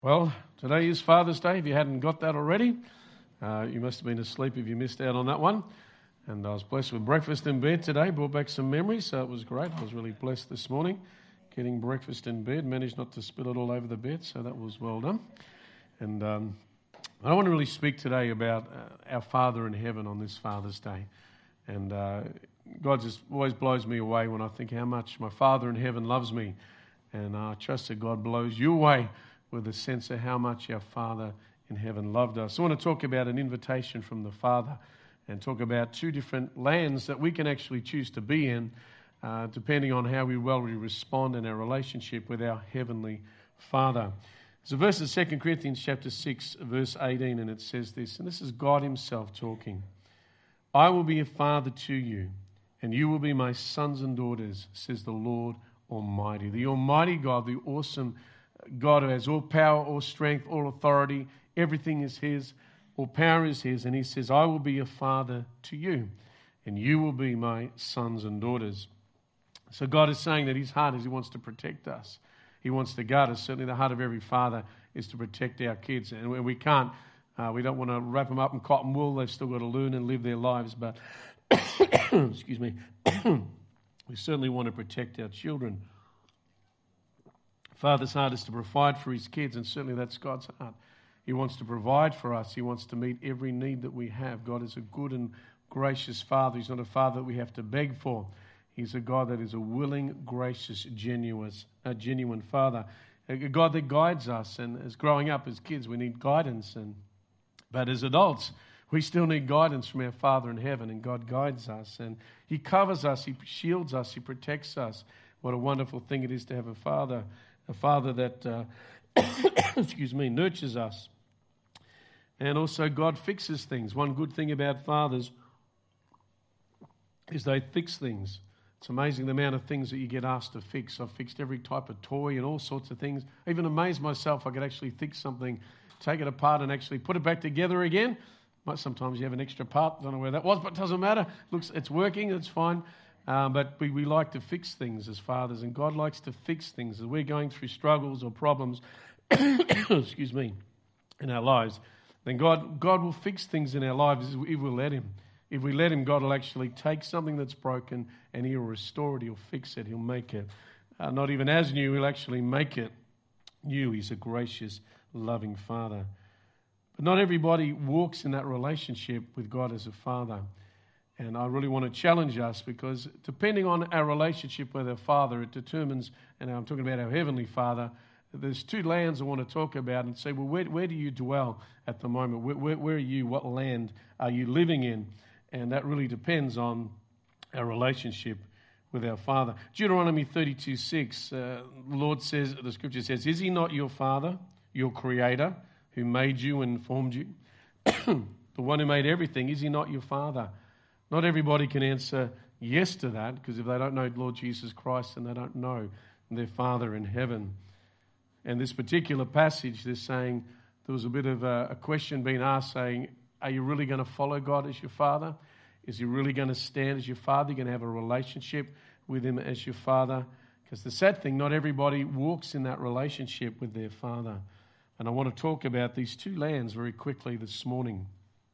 Well, today is Father's Day. If you hadn't got that already, you must have been asleep if you missed out on that one. And I was blessed with breakfast in bed today, brought back some memories, so it was great. I was really blessed this morning getting breakfast in bed, managed not to spill it all over the bed, so that was well done. And I want to really speak today about our Father in heaven on this Father's Day. And God just always blows me away when I think how much my Father in heaven loves me. And I trust that God blows you away with a sense of how much our Father in heaven loved us. I want to talk about an invitation from the Father and talk about two different lands that we can actually choose to be in, depending on how we respond in our relationship with our Heavenly Father. So verse of 2 Corinthians chapter 6, verse 18, and it says this, and this is God himself talking. I will be a father to you, and you will be my sons and daughters, says the Lord Almighty. The Almighty God, the awesome God who has all power, all strength, all authority, everything is his, all power is his, and he says, I will be a father to you, and you will be my sons and daughters. So God is saying that his heart is he wants to protect us. He wants to guard us. Certainly the heart of every father is to protect our kids, and we can't, we don't want to wrap them up in cotton wool. They've still got to learn and live their lives, but excuse me, we certainly want to protect our children. Father's heart is to provide for his kids, and certainly that's God's heart. He wants to provide for us. He wants to meet every need that we have. God is a good and gracious Father. He's not a Father that we have to beg for. He's a God that is a willing, gracious, genuine Father. A God that guides us, and as growing up as kids, we need guidance. But as adults, we still need guidance from our Father in heaven, and God guides us, and he covers us, he shields us, he protects us. What a wonderful thing it is to have a Father that, nurtures us. And also God fixes things. One good thing about fathers is they fix things. It's amazing the amount of things that you get asked to fix. I've fixed every type of toy and all sorts of things. I even amazed myself I could actually fix something, take it apart and actually put it back together again. Sometimes you have an extra part, don't know where that was, but it doesn't matter. It's working, it's fine. But we like to fix things as fathers, and God likes to fix things. As we're going through struggles or problems, in our lives, then God will fix things in our lives if we let him. If we let him, God will actually take something that's broken and he'll restore it, he'll fix it, he'll make it. Not even as new, he'll actually make it new. He's a gracious, loving Father. But not everybody walks in that relationship with God as a Father. And I really want to challenge us because depending on our relationship with our Father, it determines, and I'm talking about our Heavenly Father, there's two lands I want to talk about and say, well, where do you dwell at the moment? Where are you? What land are you living in? And that really depends on our relationship with our Father. Deuteronomy 32:6, the Lord says, the Scripture says, is he not your Father, your Creator, who made you and formed you? The one who made everything, is he not your Father? Not everybody can answer yes to that, because if they don't know Lord Jesus Christ, then they don't know their Father in heaven. And this particular passage, they're saying, there was a bit of a question being asked saying, are you really going to follow God as your Father? Is he really going to stand as your Father? You're going to have a relationship with him as your Father? Because the sad thing, not everybody walks in that relationship with their Father. And I want to talk about these two lands very quickly this morning.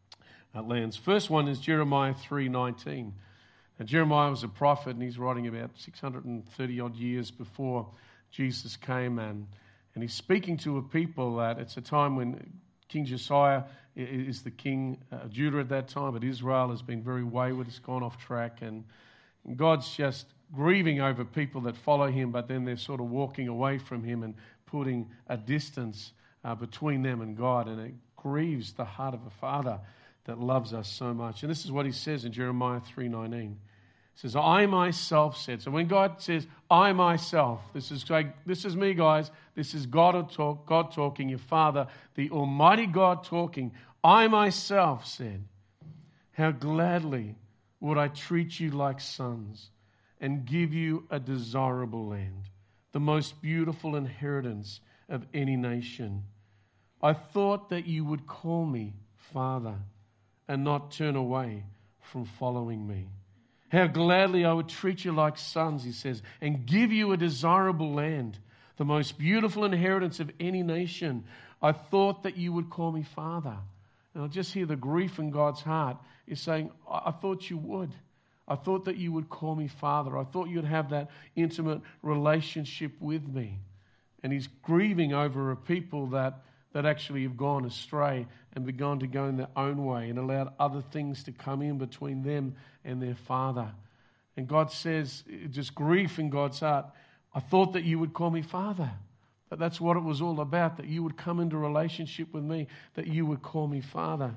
Lands. First one is Jeremiah 3:19. Jeremiah was a prophet, and he's writing about 630 odd years before Jesus came, and he's speaking to a people that it's a time when King Josiah is the king of Judah at that time, but Israel has been very wayward, it's gone off track, and God's just grieving over people that follow him, but then they're sort of walking away from him and putting a distance between them and God, and it grieves the heart of a father that loves us so much. And this is what he says in Jeremiah 3:19. He says, I myself said. So when God says, I myself, this is me, guys. This is God talking, your Father, the Almighty God talking. I myself said, how gladly would I treat you like sons and give you a desirable land, the most beautiful inheritance of any nation. I thought that you would call me Father and not turn away from following me. How gladly I would treat you like sons, he says, and give you a desirable land, the most beautiful inheritance of any nation. I thought that you would call me Father. And I just hear the grief in God's heart is saying, I thought you would. I thought that you would call me Father. I thought you'd have that intimate relationship with me. And he's grieving over a people that actually have gone astray and begun to go in their own way and allowed other things to come in between them and their Father. And God says, just grief in God's heart, I thought that you would call me Father. But that's what it was all about, that you would come into relationship with me, that you would call me Father.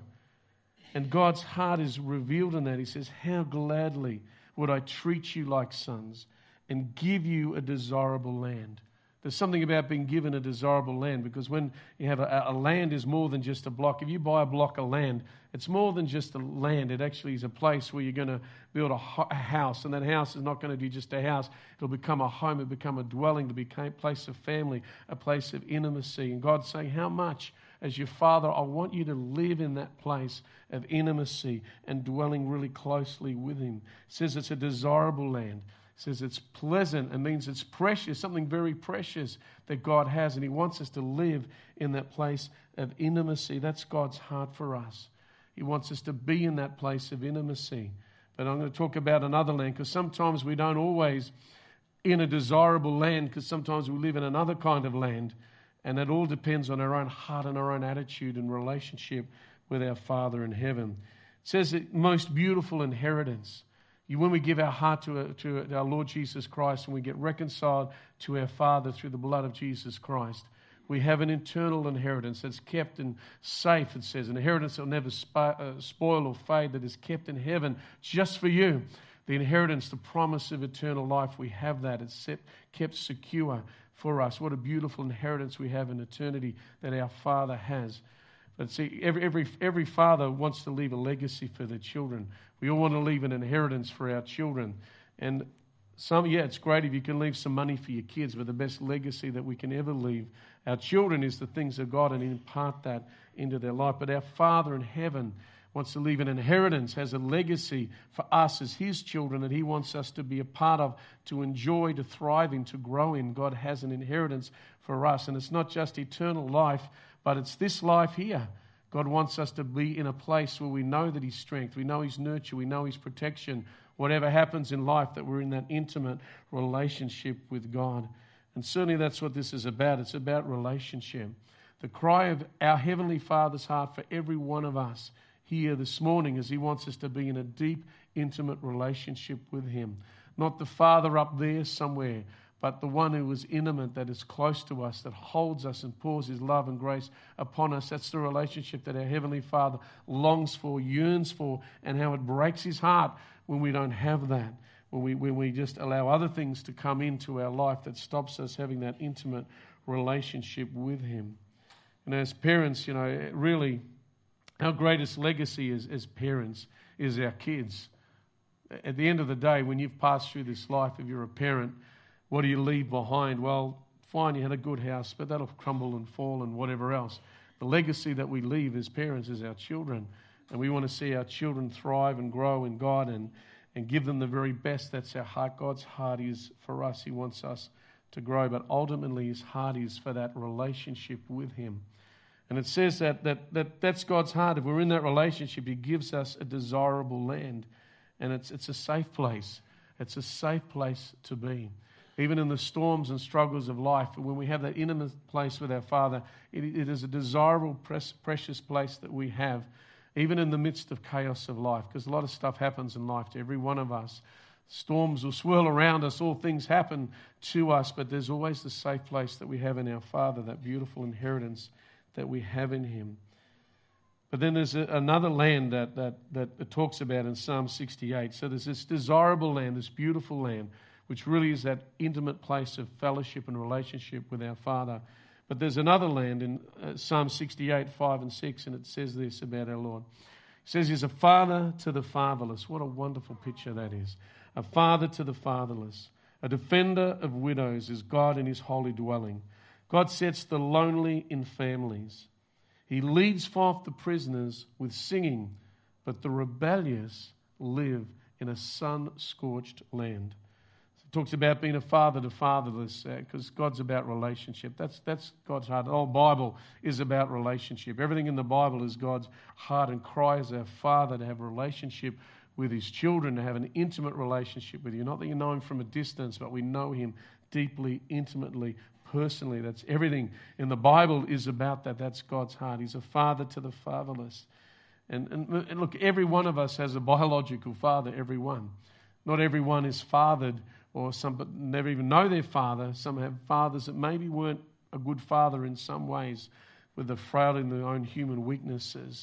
And God's heart is revealed in that. He says, how gladly would I treat you like sons and give you a desirable land. There's something about being given a desirable land, because when you have a land is more than just a block. If you buy a block of land, it's more than just a land. It actually is a place where you're going to build a house, and that house is not going to be just a house. It'll become a home, it'll become a dwelling, it'll become a place of family, a place of intimacy. And God's saying, how much as your Father, I want you to live in that place of intimacy and dwelling really closely with Him. It says it's a desirable land. It says it's pleasant. It means it's precious, something very precious that God has, and He wants us to live in that place of intimacy. That's God's heart for us. He wants us to be in that place of intimacy. But I'm going to talk about another land, because sometimes we don't always in a desirable land, because sometimes we live in another kind of land, and it all depends on our own heart and our own attitude and relationship with our Father in heaven. It says the most beautiful inheritance. When we give our heart to our Lord Jesus Christ and we get reconciled to our Father through the blood of Jesus Christ, we have an eternal inheritance that's kept and safe, it says, an inheritance that will never spoil or fade, that is kept in heaven just for you. The inheritance, the promise of eternal life, we have that. It's kept secure for us. What a beautiful inheritance we have in eternity that our Father has. But see, every father wants to leave a legacy for their children. We all want to leave an inheritance for our children. And it's great if you can leave some money for your kids, but the best legacy that we can ever leave our children is the things of God and impart that into their life. But our Father in heaven wants to leave an inheritance, has a legacy for us as His children that He wants us to be a part of, to enjoy, to thrive in, to grow in. God has an inheritance for us. And it's not just eternal life, but it's this life here. God wants us to be in a place where we know that His strength, we know His nurture, we know His protection. Whatever happens in life, that we're in that intimate relationship with God. And certainly that's what this is about. It's about relationship. The cry of our Heavenly Father's heart for every one of us here this morning is He wants us to be in a deep, intimate relationship with Him. Not the Father up there somewhere, but the one who is intimate, that is close to us, that holds us and pours His love and grace upon us. That's the relationship that our Heavenly Father longs for, yearns for, and how it breaks His heart when we don't have that, when we just allow other things to come into our life that stops us having that intimate relationship with Him. And as parents, really our greatest legacy as parents is our kids. At the end of the day, when you've passed through this life, if you're a parent, what do you leave behind? Well, fine, you had a good house, but that'll crumble and fall and whatever else. The legacy that we leave as parents is our children. And we want to see our children thrive and grow in God and give them the very best. That's our heart. God's heart is for us. He wants us to grow. But ultimately, His heart is for that relationship with Him. And it says that's God's heart. If we're in that relationship, He gives us a desirable land. And it's a safe place. It's a safe place to be. Even in the storms and struggles of life, when we have that intimate place with our Father, it is a desirable, precious place that we have, even in the midst of chaos of life, because a lot of stuff happens in life to every one of us. Storms will swirl around us, all things happen to us, but there's always the safe place that we have in our Father, that beautiful inheritance that we have in Him. But then there's another land that it talks about in Psalm 68. So there's this desirable land, this beautiful land, which really is that intimate place of fellowship and relationship with our Father. But there's another land in Psalm 68, 5 and 6, and it says this about our Lord. It says He's a father to the fatherless. What a wonderful picture that is. A father to the fatherless. A defender of widows is God in His holy dwelling. God sets the lonely in families. He leads forth the prisoners with singing, but the rebellious live in a sun-scorched land. talks about being a father to fatherless, because God's about relationship. That's God's heart. The whole Bible is about relationship. Everything in the Bible is God's heart and cry as our Father to have a relationship with His children, to have an intimate relationship with you. Not that you know Him from a distance, but we know Him deeply, intimately, personally. That's everything in the Bible is about that. That's God's heart. He's a father to the fatherless. And look, every one of us has a biological father, every one. Not everyone is fathered, or some but never even know their father. Some have fathers that maybe weren't a good father in some ways, with the frailty in their own human weaknesses.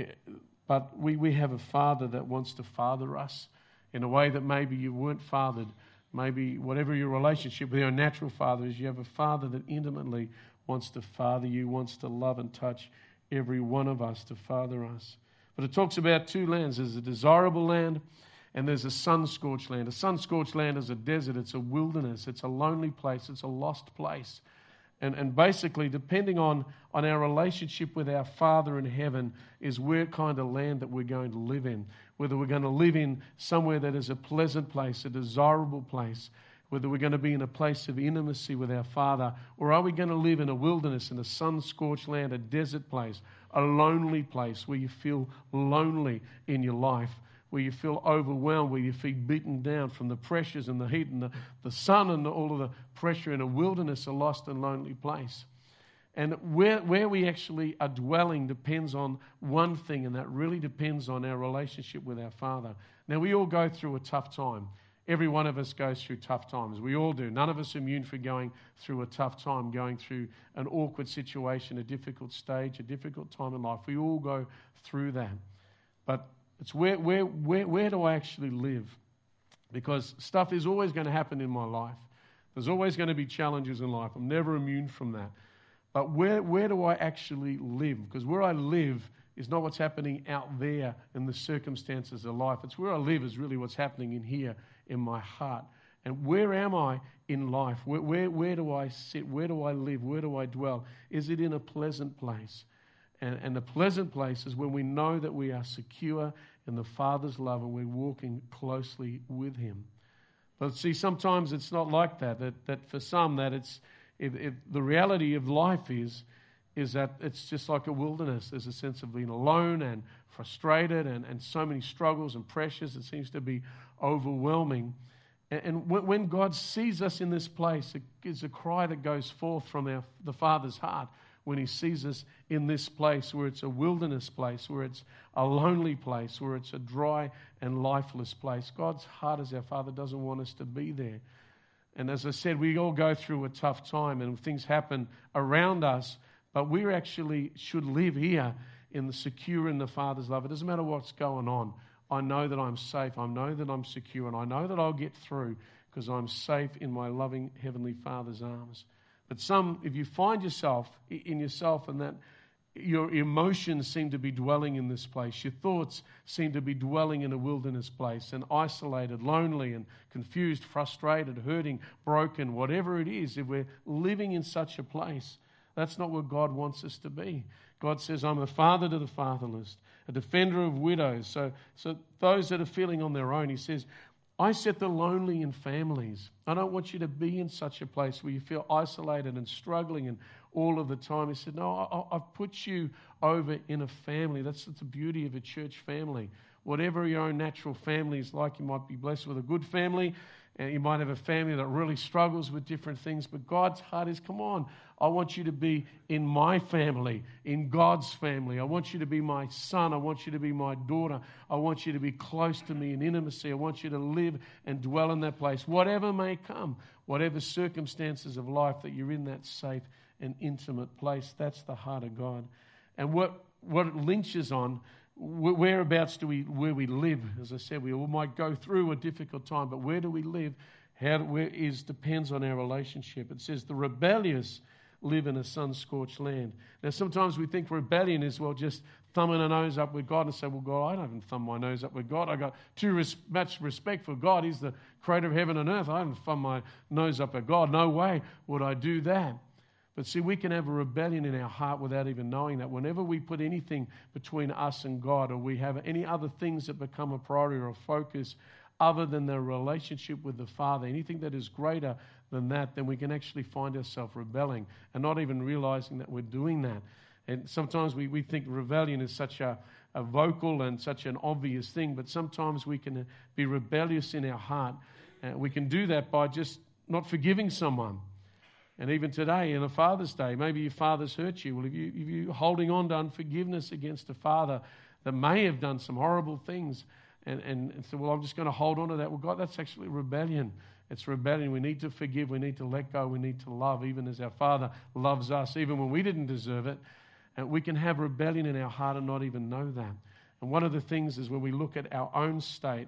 But we have a father that wants to father us in a way that maybe you weren't fathered. Maybe whatever your relationship with your natural father is, you have a father that intimately wants to father you, wants to love and touch every one of us, to father us. But it talks about two lands. There's a desirable land, and there's a sun-scorched land. A sun-scorched land is a desert. It's a wilderness. It's a lonely place. It's a lost place. And basically, depending on our relationship with our Father in heaven, is where kind of land that we're going to live in. Whether we're going to live in somewhere that is a pleasant place, a desirable place, whether we're going to be in a place of intimacy with our Father, or are we going to live in a wilderness, in a sun-scorched land, a desert place, a lonely place where you feel lonely in your life, where you feel overwhelmed, where you feel beaten down from the pressures and the heat and the sun and all of the pressure in a wilderness, a lost and lonely place. And where we actually are dwelling depends on one thing, and that really depends on our relationship with our Father. Now, we all go through a tough time. Every one of us goes through tough times. We all do. None of us are immune for going through a tough time, going through an awkward situation, a difficult stage, a difficult time in life. We all go through that. But it's where do I actually live? Because stuff is always going to happen in my life. There's always going to be challenges in life. I'm never immune from that. But where do I actually live? Because where I live is not what's happening out there in the circumstances of life. It's where I live is really what's happening in here, in my heart. And where am I in life? Where do I sit? Where do I live? Where do I dwell? Is it in a pleasant place? And the pleasant place is when we know that we are secure in the Father's love and we're walking closely with Him. But see, sometimes it's not like that. That for some, that it's if the reality of life is that it's just like a wilderness. There's a sense of being alone and frustrated and so many struggles and pressures. It seems to be overwhelming. And when God sees us in this place, it is a cry that goes forth from the Father's heart when He sees us in this place where it's a wilderness place, where it's a lonely place, where it's a dry and lifeless place. God's heart as our Father doesn't want us to be there. And as I said, we all go through a tough time and things happen around us, but we actually should live here in the secure in the Father's love. It doesn't matter what's going on. I know that I'm safe. I know that I'm secure, and I know that I'll get through because I'm safe in my loving Heavenly Father's arms. But if you find yourself in yourself and that your emotions seem to be dwelling in this place, your thoughts seem to be dwelling in a wilderness place and isolated, lonely and confused, frustrated, hurting, broken, whatever it is, if we're living in such a place, that's not where God wants us to be. God says, I'm a father to the fatherless, a defender of widows. So those that are feeling on their own, He says, I set the lonely in families. I don't want you to be in such a place where you feel isolated and struggling and all of the time. He said, no, I've put you over in a family. That's the beauty of a church family. Whatever your own natural family is like, you might be blessed with a good family, and you might have a family that really struggles with different things, but God's heart is, come on, I want you to be in my family, in God's family. I want you to be my son. I want you to be my daughter. I want you to be close to me in intimacy. I want you to live and dwell in that place, whatever may come, whatever circumstances of life, that you're in that safe and intimate place. That's the heart of God. And what it lynches on, whereabouts where we live. As I said, we all might go through a difficult time, but where do we live? Depends on our relationship. It says the rebellious live in a sun-scorched land. Now, sometimes we think rebellion is, just thumbing our nose up with God and say, well, God, I don't thumb my nose up with God. I got too much respect for God. He's the creator of heaven and earth. I don't thumb my nose up at God. No way would I do that. But see, we can have a rebellion in our heart without even knowing that. Whenever we put anything between us and God, or we have any other things that become a priority or a focus other than the relationship with the Father, anything that is greater than that, then we can actually find ourselves rebelling and not even realizing that we're doing that. And sometimes we think rebellion is such a vocal and such an obvious thing, but sometimes we can be rebellious in our heart. We can do that by just not forgiving someone. And even today, in a Father's Day, maybe your father's hurt you. Well, if you're holding on to unforgiveness against a father that may have done some horrible things, and so, well, I'm just going to hold on to that. Well, God, that's actually rebellion. It's rebellion. We need to forgive. We need to let go. We need to love, even as our Father loves us, even when we didn't deserve it. And we can have rebellion in our heart and not even know that. And one of the things is when we look at our own state,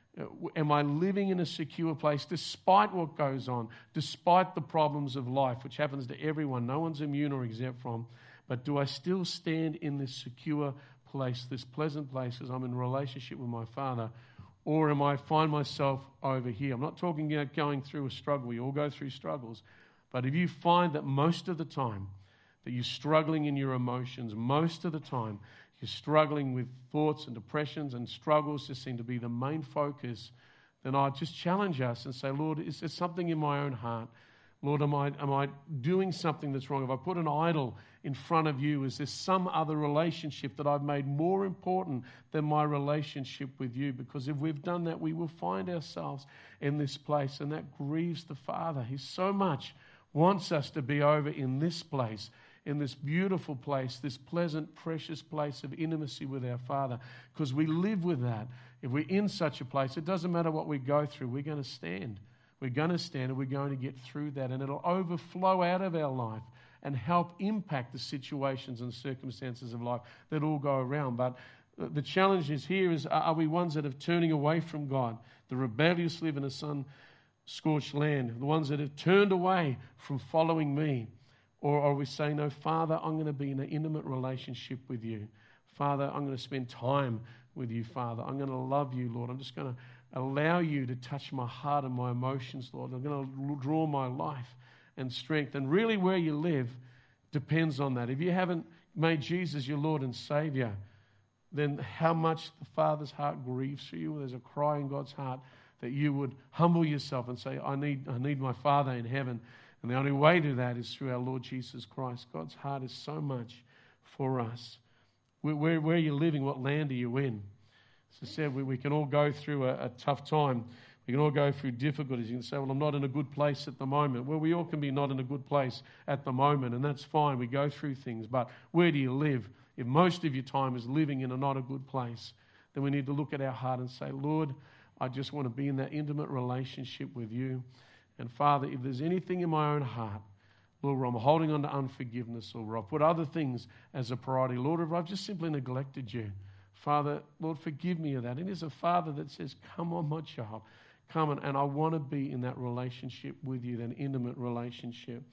am I living in a secure place despite what goes on, despite the problems of life, which happens to everyone? No one's immune or exempt from. But do I still stand in this secure place, this pleasant place, as I'm in relationship with my Father? Or am I find myself over here? I'm not talking about going through a struggle. We all go through struggles. But if you find that most of the time that you're struggling in your emotions, most of the time you're struggling with thoughts and depressions and struggles just seem to be the main focus, then I just challenge us and say, Lord, is there something in my own heart? Lord, am I doing something that's wrong? Have I put an idol in front of you? Is there some other relationship that I've made more important than my relationship with you? Because if we've done that, we will find ourselves in this place, and that grieves the Father. He so much wants us to be over in this place, in this beautiful place, this pleasant, precious place of intimacy with our Father, because we live with that. If we're in such a place, it doesn't matter what we go through, we're going to stand. We're going to stand and we're going to get through that, and it'll overflow out of our life and help impact the situations and circumstances of life that all go around. But the challenge is here is, are we ones that are turning away from God? The rebellious live in a sun-scorched land, the ones that have turned away from following me. Or are we saying, no, Father, I'm going to be in an intimate relationship with you. Father, I'm going to spend time with you, Father. I'm going to love you, Lord. I'm just going to allow you to touch my heart and my emotions, Lord. I'm going to draw my life and strength. And really where you live depends on that. If you haven't made Jesus your Lord and Savior, then how much the Father's heart grieves for you. There's a cry in God's heart that you would humble yourself and say, I need my Father in heaven. And the only way to that is through our Lord Jesus Christ. God's heart is so much for us. Where are you living? What land are you in? As I said, we can all go through a tough time. We can all go through difficulties. You can say, well, I'm not in a good place at the moment. Well, we all can be not in a good place at the moment, and that's fine. We go through things. But where do you live? If most of your time is living in a not a good place, then we need to look at our heart and say, Lord, I just want to be in that intimate relationship with you. And Father, if there's anything in my own heart, Lord, where I'm holding on to unforgiveness, or where I've put other things as a priority, Lord, if I've just simply neglected you, Father, Lord, forgive me of that. And there's a Father that says, come on, my child, come on. And I want to be in that relationship with you, that intimate relationship.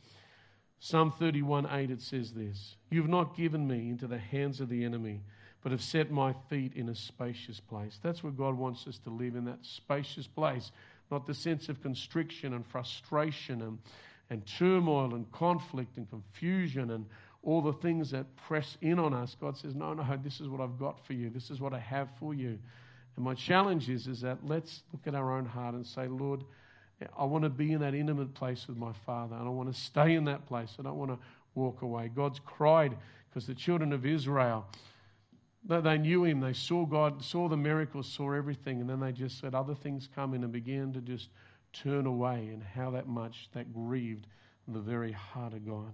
Psalm 31:8, it says this, you've not given me into the hands of the enemy, but have set my feet in a spacious place. That's where God wants us to live, in that spacious place. Not the sense of constriction and frustration and turmoil and conflict and confusion and all the things that press in on us. God says, no, this is what I've got for you. This is what I have for you. And my challenge is that let's look at our own heart and say, Lord, I want to be in that intimate place with my Father, and I want to stay in that place. I don't want to walk away. God's cried because the children of Israel, they knew him, they saw God, saw the miracles, saw everything, and then they just said other things come in and began to just turn away, and how that grieved the very heart of God.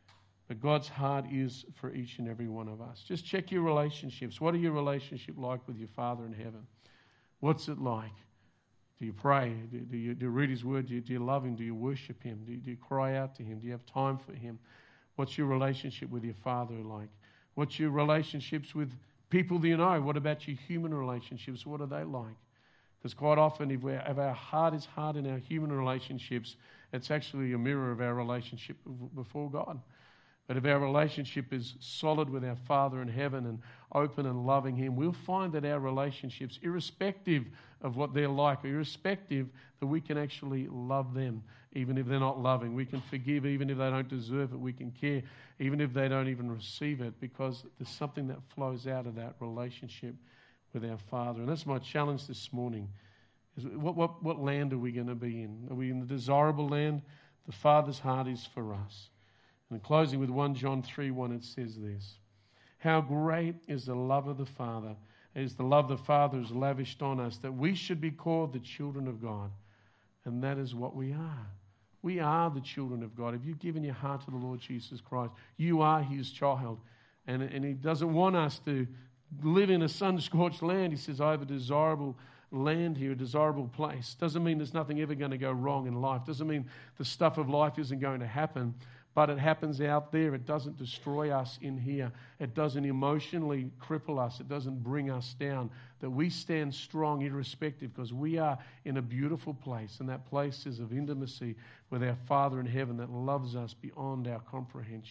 But God's heart is for each and every one of us. Just check your relationships. What are your relationship like with your Father in heaven? What's it like? Do you pray? Do you read his word? Do you love him? Do you worship him? Do you cry out to him? Do you have time for him? What's your relationship with your Father like? What's your relationships with people that you know? What about your human relationships? What are they like? Because quite often, if our heart is hard in our human relationships, it's actually a mirror of our relationship before God. But if our relationship is solid with our Father in heaven and open and loving him, we'll find that our relationships, irrespective of what they're like, irrespective that we can actually love them, even if they're not loving. We can forgive even if they don't deserve it. We can care even if they don't even receive it, because there's something that flows out of that relationship with our Father. And that's my challenge this morning, What land are we going to be in? Are we in the desirable land? The Father's heart is for us. And closing with 1 John 3:1, it says this: how great is the love of the Father, is the love the Father has lavished on us, that we should be called the children of God. And that is what we are. We are the children of God. If you've given your heart to the Lord Jesus Christ, you are his child. And he doesn't want us to live in a sun-scorched land. He says, I have a desirable land here, a desirable place. Doesn't mean there's nothing ever going to go wrong in life. Doesn't mean the stuff of life isn't going to happen. But it happens out there. It doesn't destroy us in here. It doesn't emotionally cripple us. It doesn't bring us down. That we stand strong irrespective, because we are in a beautiful place. And that place is of intimacy with our Father in heaven that loves us beyond our comprehension.